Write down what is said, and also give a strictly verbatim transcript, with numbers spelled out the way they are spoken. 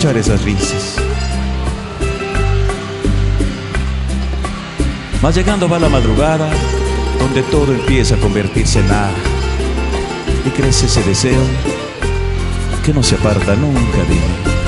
escuchar esas risas. Mas llegando va la madrugada, donde todo empieza a convertirse en nada, y crece ese deseo que no se aparta nunca de mí.